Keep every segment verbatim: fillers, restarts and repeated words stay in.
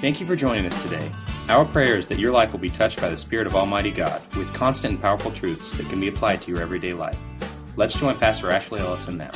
Thank you for joining us today. Our prayer is that your life will be touched by the Spirit of Almighty God with constant and powerful truths that can be applied to your everyday life. Let's join Pastor Ashley Ellison now.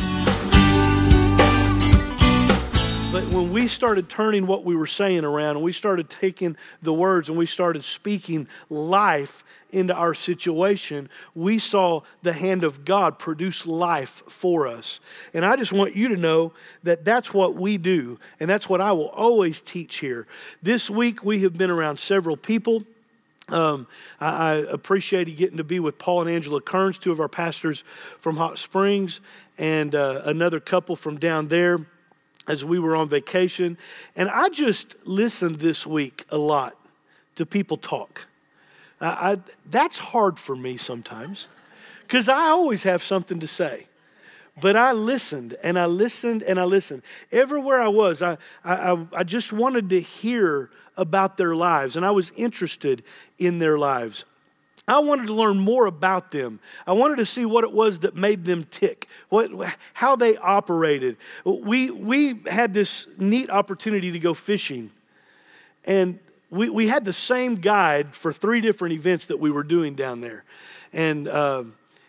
But when we started turning what we were saying around and we started taking the words and we started speaking life into our situation, we saw the hand of God produce life for us. And I just want you to know that that's what we do, and that's what I will always teach here. This week we have been around several people. Um, I, I appreciated getting to be with Paul and Angela Kearns, two of our pastors from Hot Springs, and uh, another couple from down there as we were on vacation. And I just listened this week a lot to people talk. I, I, that's hard for me sometimes because I always have something to say. But I listened and I listened and I listened. Everywhere I was, I, I, I just wanted to hear about their lives, and I was interested in their lives. I wanted to learn more about them. I wanted to see what it was that made them tick, what, how they operated. We, we had this neat opportunity to go fishing, and we, we had the same guide for three different events that we were doing down there. And uh,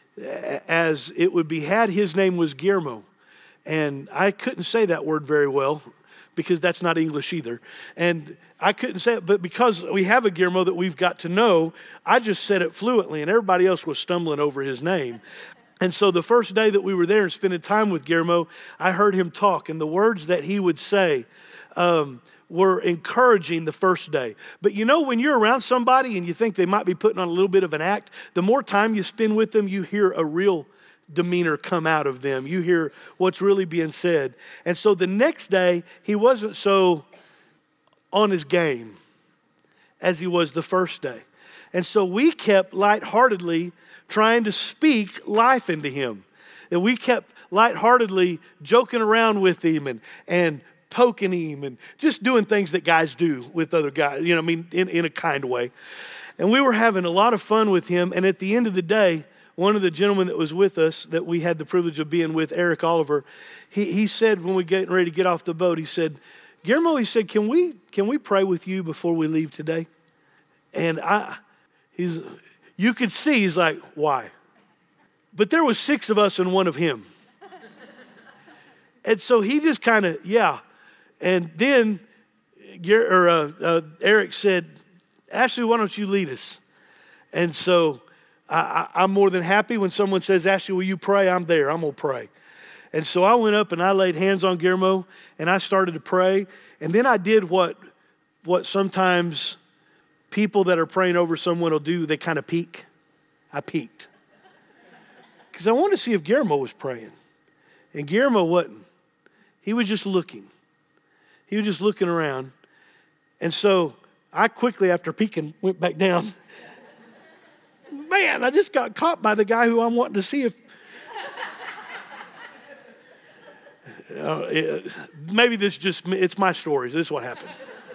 as it would be had, his name was Guillermo. And I couldn't say that word very well because that's not English either. And I couldn't say it, but because we have a Guillermo that we've got to know, I just said it fluently, and everybody else was stumbling over his name. And so the first day that we were there and spending time with Guillermo, I heard him talk, and the words that he would say um, were encouraging the first day. But you know, when you're around somebody and you think they might be putting on a little bit of an act, the more time you spend with them, you hear a real demeanor come out of them. You hear what's really being said. And so the next day, he wasn't so on his game as he was the first day. And so we kept lightheartedly trying to speak life into him. And we kept lightheartedly joking around with him and, and poking him and just doing things that guys do with other guys, you know, I mean, in, in a kind way. And we were having a lot of fun with him. And at the end of the day, one of the gentlemen that was with us, that we had the privilege of being with, Eric Oliver, he, he said when we were getting ready to get off the boat, he said, Guillermo, he said, can we can we pray with you before we leave today? And I, he's, you could see, he's like, why? But there was six of us and one of him. And so he just kind of, yeah. And then or, uh, uh, Eric said, Ashley, why don't you lead us? And so I, I, I'm more than happy when someone says, Ashley, will you pray? I'm there. I'm going to pray. And so I went up and I laid hands on Guillermo and I started to pray. And then I did what, what sometimes people that are praying over someone will do. They kind of peek. I peeked. Because I wanted to see if Guillermo was praying. And Guillermo wasn't. He was just looking. He was just looking around. And so I quickly, after peeking, went back down. Man, I just got caught by the guy who I'm wanting to see if Uh, it, maybe this just, it's my story. This is what happened.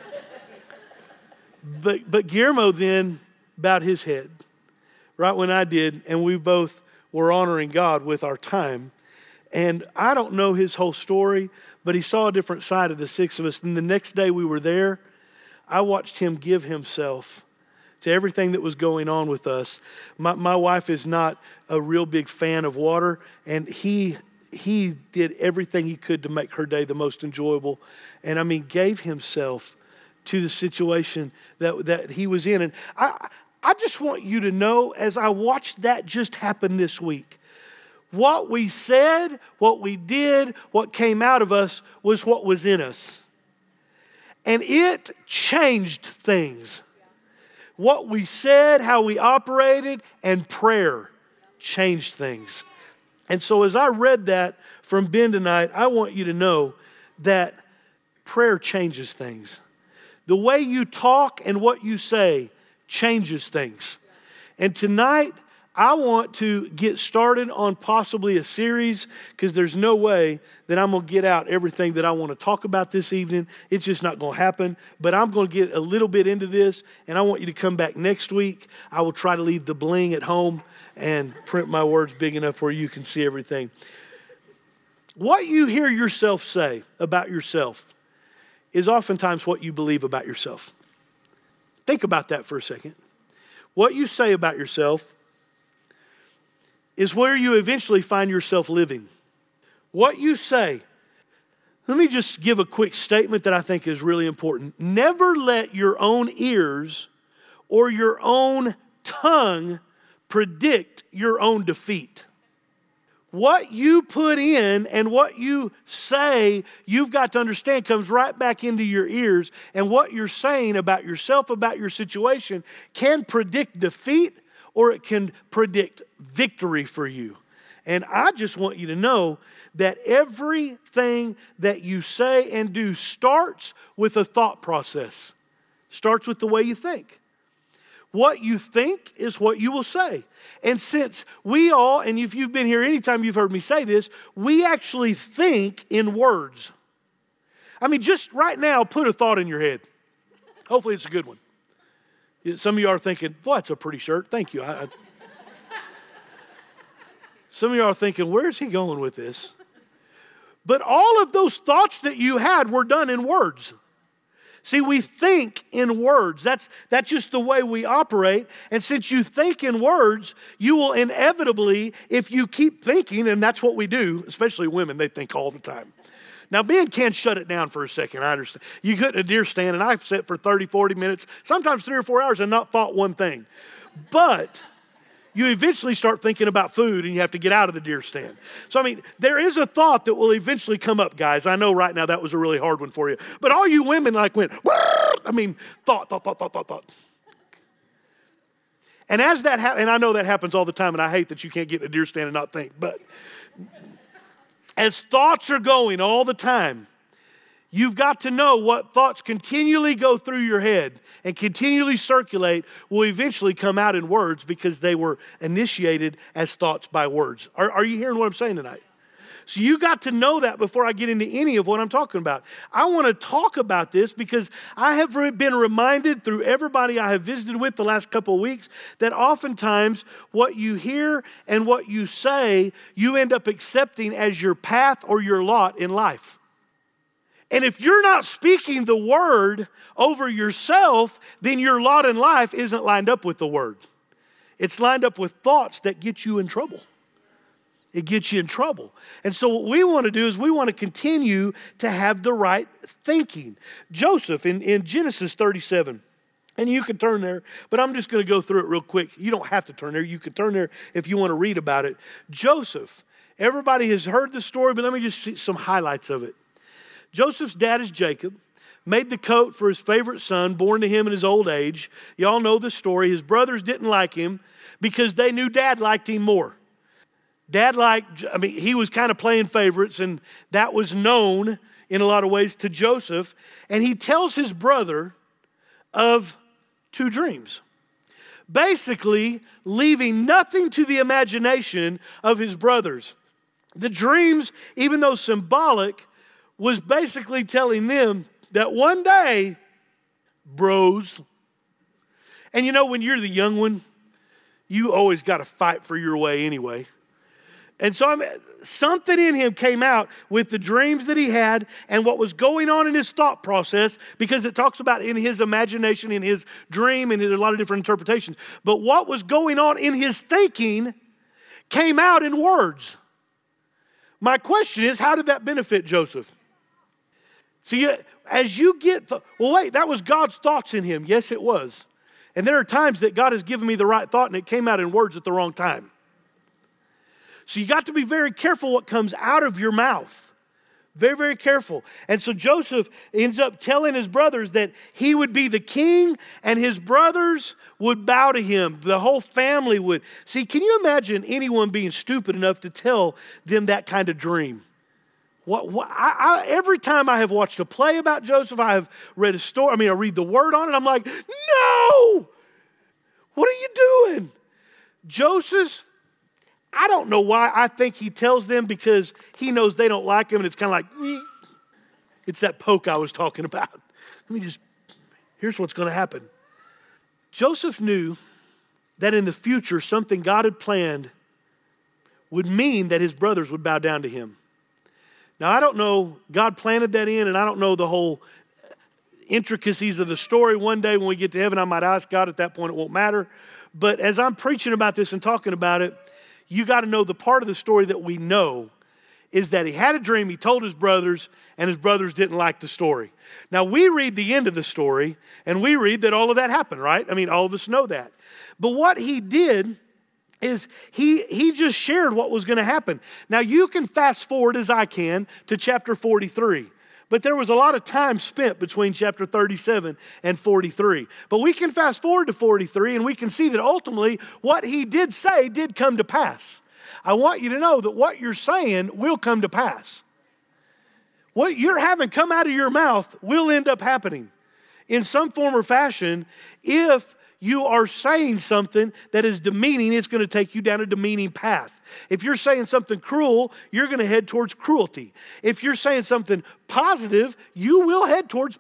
But but Guillermo then bowed his head right when I did, and we both were honoring God with our time. And I don't know his whole story, but he saw a different side of the six of us. And the next day we were there, I watched him give himself to everything that was going on with us. My, my wife is not a real big fan of water, and he He did everything he could to make her day the most enjoyable. And I mean, gave himself to the situation that, that he was in. And I, I just want you to know, as I watched that just happen this week, what we said, what we did, what came out of us was what was in us. And it changed things. What we said, how we operated, and prayer changed things. And so as I read that from Ben tonight, I want you to know that prayer changes things. The way you talk and what you say changes things. And tonight, I want to get started on possibly a series, because there's no way that I'm going to get out everything that I want to talk about this evening. It's just not going to happen. But I'm going to get a little bit into this, and I want you to come back next week. I will try to leave the bling at home and print my words big enough where you can see everything. What you hear yourself say about yourself is oftentimes what you believe about yourself. Think about that for a second. What you say about yourself is where you eventually find yourself living. What you say. Let me just give a quick statement that I think is really important. Never let your own ears or your own tongue predict your own defeat. What you put in and what you say, you've got to understand, comes right back into your ears. And what you're saying about yourself, about your situation, can predict defeat or it can predict victory for you. And I just want you to know that everything that you say and do starts with a thought process. Starts with the way you think. What you think is what you will say. And since we all, and if you've been here anytime you've heard me say this, we actually think in words. I mean, just right now, put a thought in your head. Hopefully it's a good one. Some of you are thinking, boy, that's a pretty shirt. Thank you. I, I... Some of you are thinking, where's he going with this? But all of those thoughts that you had were done in words. See, we think in words. That's, that's just the way we operate. And since you think in words, you will inevitably, if you keep thinking, and that's what we do, especially women, they think all the time. Now, men can shut it down for a second, I understand. You get in a deer stand, and I've sat for thirty, forty minutes, sometimes three or four hours, and not thought one thing. But you eventually start thinking about food and you have to get out of the deer stand. So, I mean, there is a thought that will eventually come up, guys. I know right now that was a really hard one for you. But all you women like went, I mean, thought, thought, thought, thought, thought, thought. And as that happens, and I know that happens all the time, and I hate that you can't get in a deer stand and not think, but as thoughts are going all the time, you've got to know what thoughts continually go through your head and continually circulate will eventually come out in words because they were initiated as thoughts by words. Are, are you hearing what I'm saying tonight? So you got to know that before I get into any of what I'm talking about. I want to talk about this because I have been reminded through everybody I have visited with the last couple of weeks that oftentimes what you hear and what you say, you end up accepting as your path or your lot in life. And if you're not speaking the word over yourself, then your lot in life isn't lined up with the word. It's lined up with thoughts that get you in trouble. It gets you in trouble. And so what we want to do is we want to continue to have the right thinking. Joseph in, in Genesis thirty-seven, and you can turn there, but I'm just going to go through it real quick. You don't have to turn there. You can turn there if you want to read about it. Joseph, everybody has heard the story, but let me just see some highlights of it. Joseph's dad is Jacob, made the coat for his favorite son, born to him in his old age. Y'all know the story. His brothers didn't like him because they knew dad liked him more. Dad liked, I mean, he was kind of playing favorites, and that was known in a lot of ways to Joseph. And he tells his brother of two dreams, basically leaving nothing to the imagination of his brothers. The dreams, even though symbolic, was basically telling them that one day, bros, and you know when you're the young one, you always got to fight for your way anyway. And so I mean, something in him came out with the dreams that he had and what was going on in his thought process, because it talks about in his imagination, in his dream, and in a lot of different interpretations. But what was going on in his thinking came out in words. My question is, how did that benefit Joseph? See, as you get, the, well, wait, that was God's thoughts in him. Yes, it was. And there are times that God has given me the right thought and it came out in words at the wrong time. So you got to be very careful what comes out of your mouth. Very, very careful. And so Joseph ends up telling his brothers that he would be the king and his brothers would bow to him. The whole family would. See, can you imagine anyone being stupid enough to tell them that kind of dream? What, what I, I, every time I have watched a play about Joseph, I have read a story, I mean, I read the word on it, I'm like, no! What are you doing? Joseph, I don't know why. I think he tells them because he knows they don't like him, and it's kind of like, eh. It's that poke I was talking about. Let me just, here's what's going to happen. Joseph knew that in the future, something God had planned would mean that his brothers would bow down to him. Now, I don't know, God planted that in, and I don't know the whole intricacies of the story. One day when we get to heaven, I might ask God. At that point, it won't matter. But as I'm preaching about this and talking about it, you got to know the part of the story that we know is that he had a dream, he told his brothers, and his brothers didn't like the story. Now, we read the end of the story, and we read that all of that happened, right? I mean, all of us know that. But what he did is he, he just shared what was going to happen. Now, you can fast forward, as I can, to chapter forty-three. But there was a lot of time spent between chapter thirty-seven and forty-three. But we can fast forward to forty-three, and we can see that ultimately what he did say did come to pass. I want you to know that what you're saying will come to pass. What you're having come out of your mouth will end up happening in some form or fashion. If you are saying something that is demeaning, it's going to take you down a demeaning path. If you're saying something cruel, you're going to head towards cruelty. If you're saying something positive, you will head towards...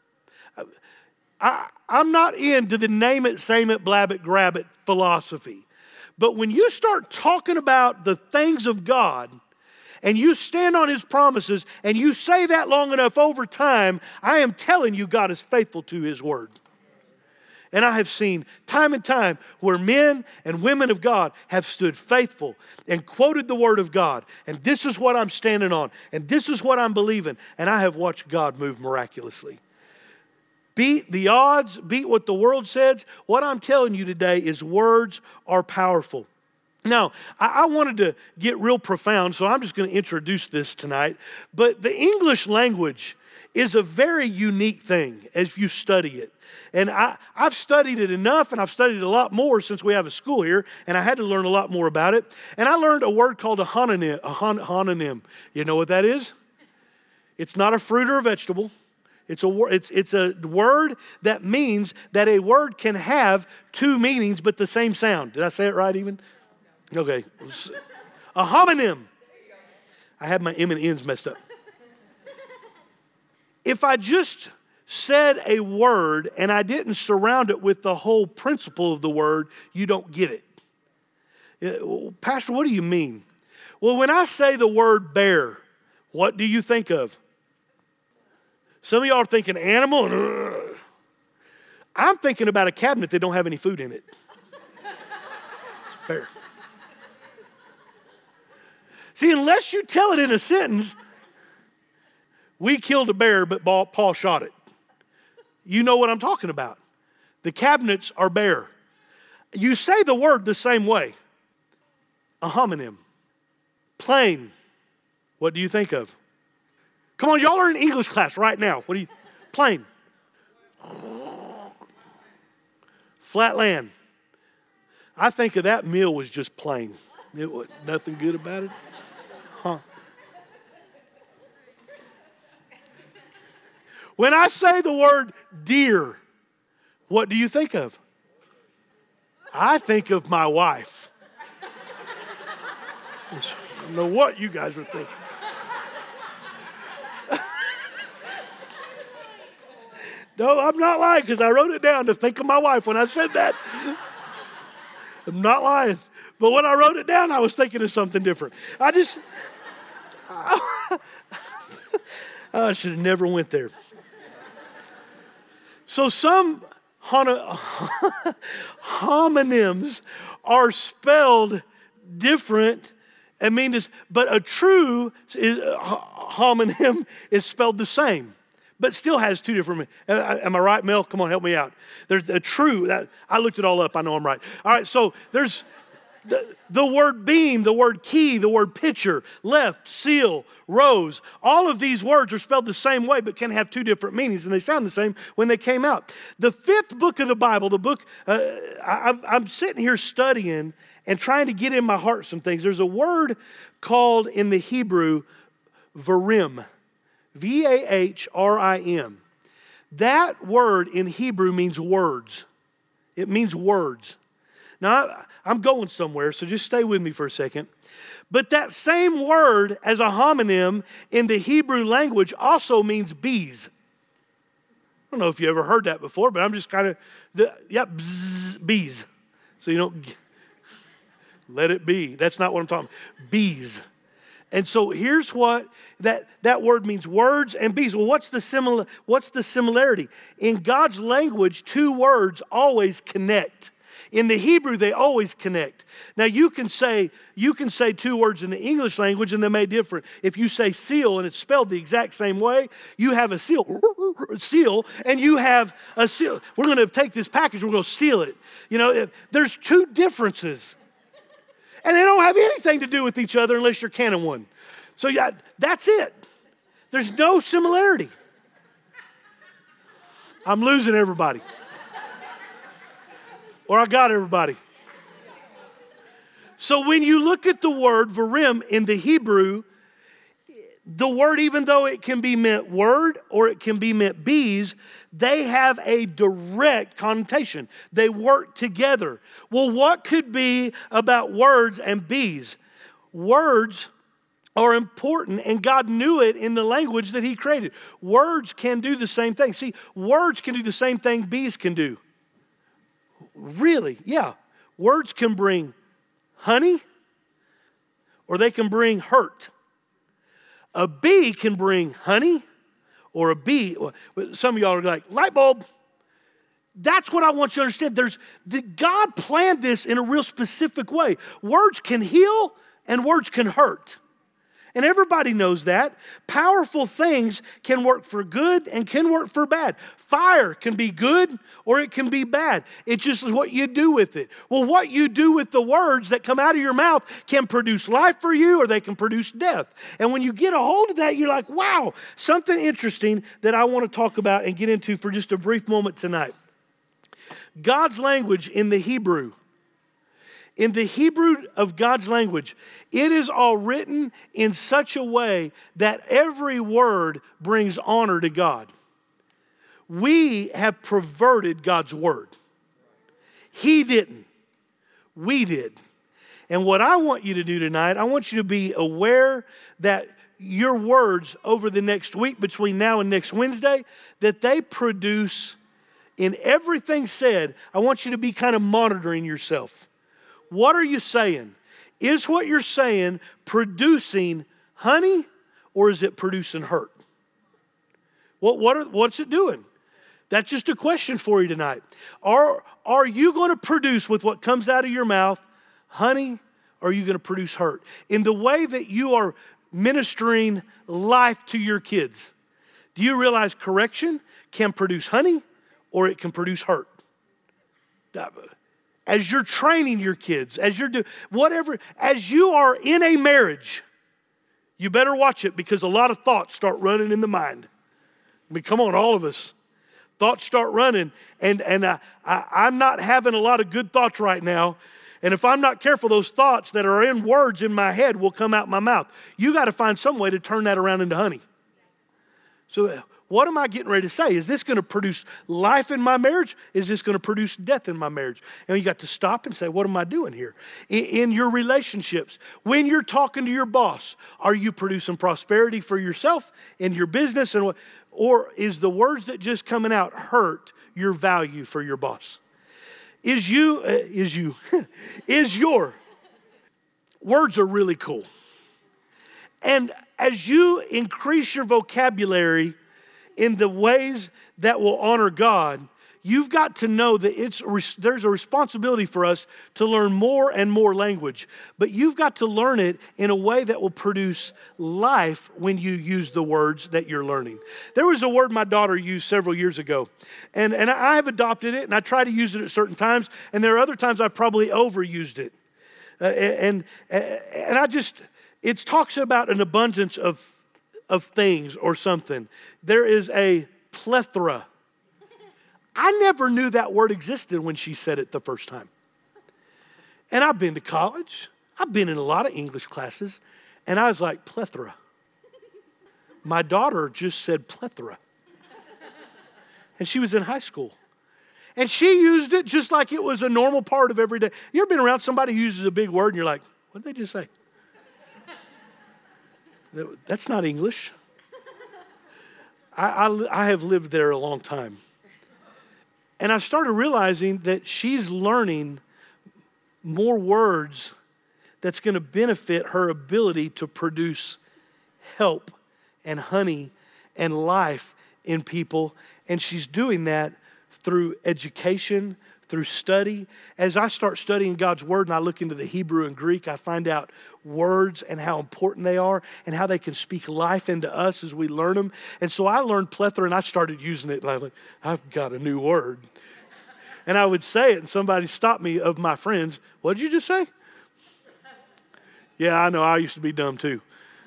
I, I'm not into the name it, same it, blab it, grab it philosophy. But when you start talking about the things of God, and you stand on His promises, and you say that long enough over time, I am telling you God is faithful to His word. And I have seen time and time where men and women of God have stood faithful and quoted the word of God. And this is what I'm standing on. And this is what I'm believing. And I have watched God move miraculously. Beat the odds, beat what the world says. What I'm telling you today is words are powerful. Now, I, I wanted to get real profound, so I'm just going to introduce this tonight. But the English language is a very unique thing as you study it. And I, I've studied it enough, and I've studied it a lot more since we have a school here, and I had to learn a lot more about it. And I learned a word called a homonym. A hon, homonym. You know what that is? It's not a fruit or a vegetable. It's a, it's, it's a word that means that a word can have two meanings but the same sound. Did I say it right even? Okay. A homonym. I have my M and N's messed up. If I just said a word and I didn't surround it with the whole principle of the word, you don't get it. Pastor, what do you mean? Well, when I say the word bear, what do you think of? Some of y'all are thinking animal. Ugh. I'm thinking about a cabinet that don't have any food in it. It's a bear. See, unless you tell it in a sentence, we killed a bear, but Paul shot it. You know what I'm talking about. The cabinets are bare. You say the word the same way. A homonym. Plain. What do you think of? Come on, y'all are in English class right now. What do you? Plain. Flat land. I think of that meal was just plain. It was nothing good about it. Huh. When I say the word deer, what do you think of? I think of my wife. I don't know what you guys are thinking. No, I'm not lying because I wrote it down to think of my wife when I said that. I'm not lying. But when I wrote it down, I was thinking of something different. I just, I should have never went there. So some homonyms are spelled different. I mean, this, but a true homonym is spelled the same, but still has two different. Am I right, Mel? Come on, help me out. There's a true. That, I looked it all up. I know I'm right. All right, so there's the, the word beam, the word key, the word pitcher, left, seal, rose. All of these words are spelled the same way, but can have two different meanings, and they sound the same when they came out. The fifth book of the Bible, the book, uh, I, I'm sitting here studying and trying to get in my heart some things. There's a word called in the Hebrew, varim, V A H R I M. That word in Hebrew means words. It means words. Now, I'm going somewhere, so just stay with me for a second. But that same word as a homonym in the Hebrew language also means bees. I don't know if you ever heard that before, but I'm just kind of, yeah, bzz, bees. So you don't, let it be. That's not what I'm talking about. Bees. And so here's what that, that word means, words and bees. Well, what's the simil- what's the similarity? In God's language, two words always connect. In the Hebrew, they always connect. Now you can say you can say two words in the English language and they may differ. If you say seal and it's spelled the exact same way, you have a seal, seal, and you have a seal. We're going to take this package, we're going to seal it. You know, there's two differences. And they don't have anything to do with each other unless you're canon one. So yeah, that's it. There's no similarity. I'm losing everybody. Or I got everybody. So when you look at the word varim in the Hebrew, the word, even though it can be meant word or it can be meant bees, they have a direct connotation. They work together. Well, what could be about words and bees? Words are important, and God knew it in the language that He created. Words can do the same thing. See, words can do the same thing bees can do. Really, yeah. Words can bring honey, or they can bring hurt. A bee can bring honey, or a bee, some of y'all are like, light bulb. That's what I want you to understand. There's, God planned this in a real specific way. Words can heal and words can hurt. And everybody knows that. Powerful things can work for good and can work for bad. Fire can be good or it can be bad. It's just what you do with it. Well, what you do with the words that come out of your mouth can produce life for you or they can produce death. And when you get a hold of that, you're like, wow, something interesting that I want to talk about and get into for just a brief moment tonight. God's language in the Hebrew. In the Hebrew of God's language, it is all written in such a way that every word brings honor to God. We have perverted God's word. He didn't. We did. And what I want you to do tonight, I want you to be aware that your words over the next week, between now and next Wednesday, that they produce in everything said. I want you to be kind of monitoring yourself. What are you saying? Is what you're saying producing honey or is it producing hurt? What, what are, what's it doing? That's just a question for you tonight. Are, are you going to produce with what comes out of your mouth honey or are you going to produce hurt? In the way that you are ministering life to your kids, do you realize correction can produce honey or it can produce hurt? As you're training your kids, as you're doing whatever, as you are in a marriage, you better watch it because a lot of thoughts start running in the mind. I mean, come on, all of us. Thoughts start running, and, and I, I, I'm not having a lot of good thoughts right now. And if I'm not careful, those thoughts that are in words in my head will come out my mouth. You got to find some way to turn that around into honey. So what am I getting ready to say? Is this going to produce life in my marriage? Is this going to produce death in my marriage? And you got to stop and say, what am I doing here? In, in your relationships, when you're talking to your boss, are you producing prosperity for yourself and your business? And what, or is the words that just coming out hurt your value for your boss? Is you, uh, is you, is your, words are really cool. And as you increase your vocabulary in the ways that will honor God, you've got to know that it's there's a responsibility for us to learn more and more language. But you've got to learn it in a way that will produce life when you use the words that you're learning. There was a word my daughter used several years ago, and, and I have adopted it, and I try to use it at certain times, and there are other times I probably overused it. Uh, and, and I just, it talks about an abundance of of things or something. There is a plethora. I never knew that word existed when she said it the first time. And I've been to college. I've been in a lot of English classes. And I was like, plethora. My daughter just said plethora. And she was in high school. And she used it just like it was a normal part of every day. You ever been around somebody who uses a big word and you're like, what did they just say? That's not English. I, I, I have lived there a long time. And I started realizing that she's learning more words that's going to benefit her ability to produce help and honey and life in people. And she's doing that through education, through study. As I start studying God's Word and I look into the Hebrew and Greek, I find out words and how important they are and how they can speak life into us as we learn them. And so I learned plethora and I started using it. And I was like, I've got a new word. And I would say it and somebody stopped me of my friends. What did you just say? Yeah, I know. I used to be dumb too.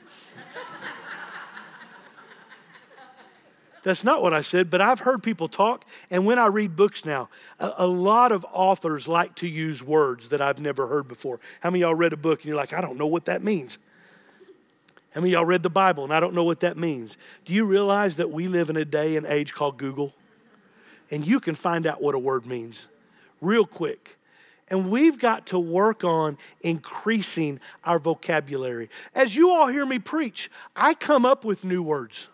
That's not what I said, but I've heard people talk, and when I read books now, a, a lot of authors like to use words that I've never heard before. How many of y'all read a book and you're like, I don't know what that means? How many of y'all read the Bible and I don't know what that means? Do you realize that we live in a day and age called Google? And you can find out what a word means real quick. And we've got to work on increasing our vocabulary. As you all hear me preach, I come up with new words.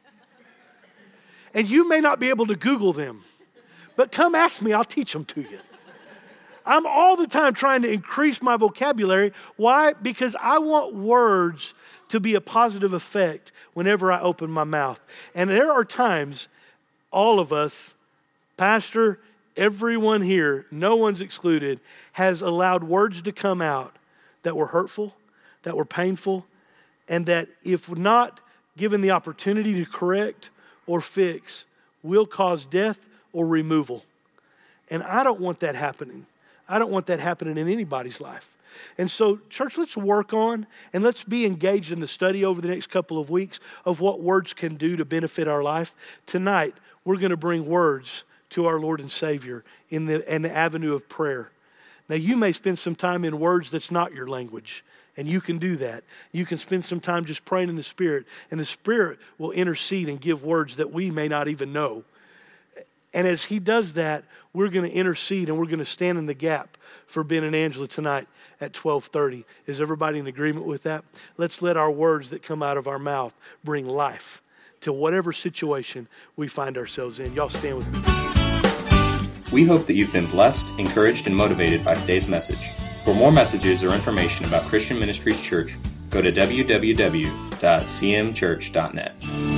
And you may not be able to Google them, but come ask me, I'll teach them to you. I'm all the time trying to increase my vocabulary. Why? Because I want words to be a positive effect whenever I open my mouth. And there are times, all of us, Pastor, everyone here, no one's excluded, has allowed words to come out that were hurtful, that were painful, and that if not given the opportunity to correct or fix, will cause death or removal. And I don't want that happening. I don't want that happening in anybody's life. And so, church, let's work on and let's be engaged in the study over the next couple of weeks of what words can do to benefit our life. Tonight, we're going to bring words to our Lord and Savior in the, in the avenue of prayer. Now, you may spend some time in words that's not your language. And you can do that. You can spend some time just praying in the Spirit. And the Spirit will intercede and give words that we may not even know. And as He does that, we're going to intercede and we're going to stand in the gap for Ben and Angela tonight at twelve thirty. Is everybody in agreement with that? Let's let our words that come out of our mouth bring life to whatever situation we find ourselves in. Y'all stand with me. We hope that you've been blessed, encouraged, and motivated by today's message. For more messages or information about Christian Ministries Church, go to w w w dot c m church dot net.